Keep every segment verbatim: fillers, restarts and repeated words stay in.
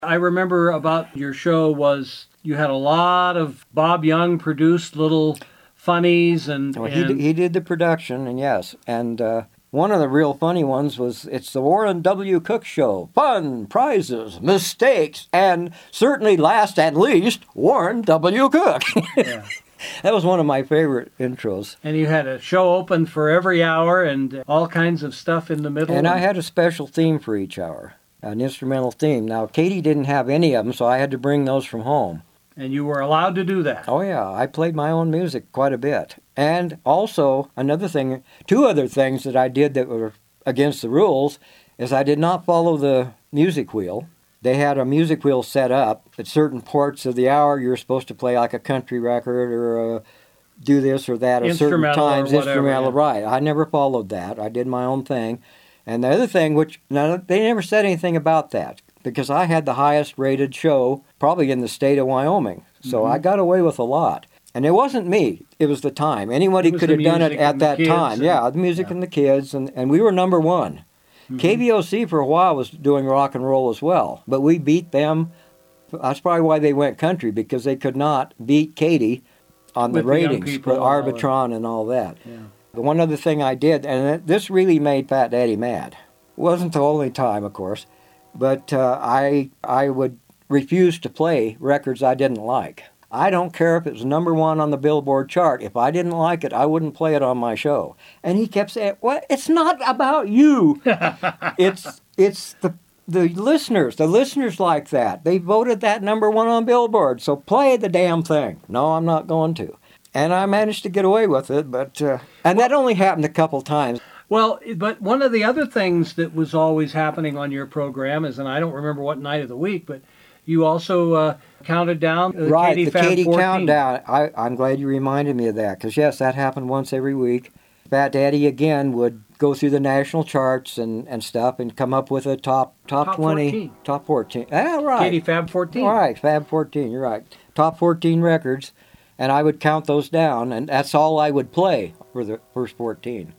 I remember about your show was you had a lot of Bob Young produced little funnies and... Well, and... He, d- he did the production, and yes, and uh, one of the real funny ones was, it's the Warren W. Cook Show. Fun, prizes, mistakes, and certainly last and least, Warren W. Cook. Yeah. That was one of my favorite intros. And you had a show open for every hour and all kinds of stuff in the middle. And I had a special theme for each hour, an instrumental theme. Now, Katie didn't have any of them, so I had to bring those from home. And you were allowed to do that. Oh, yeah. I played my own music quite a bit. And also, another thing, two other things that I did that were against the rules is I did not follow the music wheel. They had a music wheel set up. At certain parts of the hour, you were supposed to play like a country record or uh, do this or that at certain times. Or whatever, instrumental, yeah. right. I never followed that. I did my own thing. And the other thing, which now they never said anything about that, because I had the highest rated show probably in the state of Wyoming. So mm-hmm. I got away with a lot. And it wasn't me. It was the time. Anybody could have done it at that time. And, yeah, the music yeah. and the kids. And, and we were number one. Mm-hmm. K V O C for a while was doing rock and roll as well, but we beat them. That's probably why they went country, because they could not beat Katie on With the ratings the for Arbitron and all that. Yeah. The one other thing I did, and this really made Fat Daddy mad. Wasn't the only time, of course, but uh, I I would refuse to play records I didn't like. I don't care if it was number one on the Billboard chart. If I didn't like it, I wouldn't play it on my show. And he kept saying, "What? It's not about you. it's it's the the listeners. The listeners like that. They voted that number one on Billboard. So play the damn thing." No, I'm not going to. And I managed to get away with it, but uh, and that only happened a couple times. Well, but one of the other things that was always happening on your program is, and I don't remember what night of the week, but you also uh, counted down the right, Katie the Fab Katie fourteen. Countdown. I, I'm glad you reminded me of that, because yes, that happened once every week. Fat Daddy again would go through the national charts and, and stuff and come up with a top top, Top twenty, fourteen. top fourteen. Ah, right. Katie Fab fourteen. All right, Fab fourteen. You're right. Top fourteen records, and I would count those down, and that's all I would play for the first fourteen.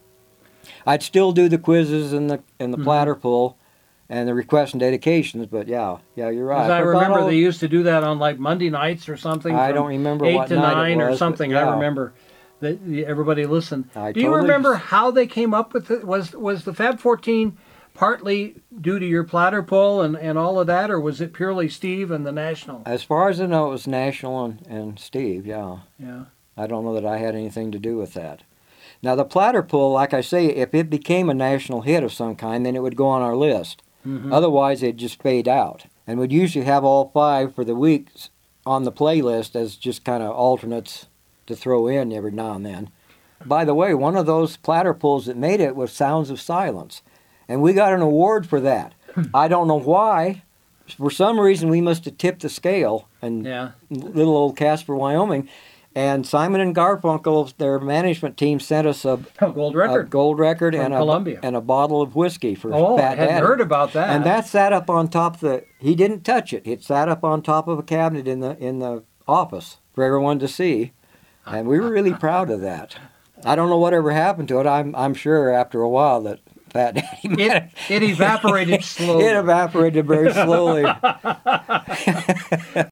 I'd still do the quizzes and the and the Mm-hmm. platter pull and the requests and dedications, but yeah, yeah, you're right. As I forgot remember, all- they used to do that on like Monday nights or something. I from don't remember eight what to night it nine or was, but something. yeah. I remember that everybody listened. I do you totally remember just- how they came up with it? Was was the Fab fourteen partly due to your platter pull and, and all of that, or was it purely Steve and the National? As far as I know, it was National and, and Steve, yeah. Yeah. I don't know that I had anything to do with that. Now, the platter pull, like I say, if it became a national hit of some kind, then it would go on our list. Mm-hmm. Otherwise, it'd just fade out. And we'd usually have all five for the weeks on the playlist as just kind of alternates to throw in every now and then. By the way, one of those platter pulls that made it was Sounds of Silence. And we got an award for that. I don't know why. For some reason, we must have tipped the scale in Yeah. little old Casper, Wyoming. And Simon and Garfunkel, their management team, sent us a, Oh, gold a record. gold record From and Columbia. a, and a bottle of whiskey for Oh, Fat I hadn't Daddy. heard about that. And that sat up on top of the. He didn't touch it. It sat up on top of a cabinet in the in the office for everyone to see, and we were really proud of that. I don't know whatever happened to it. I'm I'm sure after a while that Fat Daddy It, it evaporated slowly. it evaporated very slowly.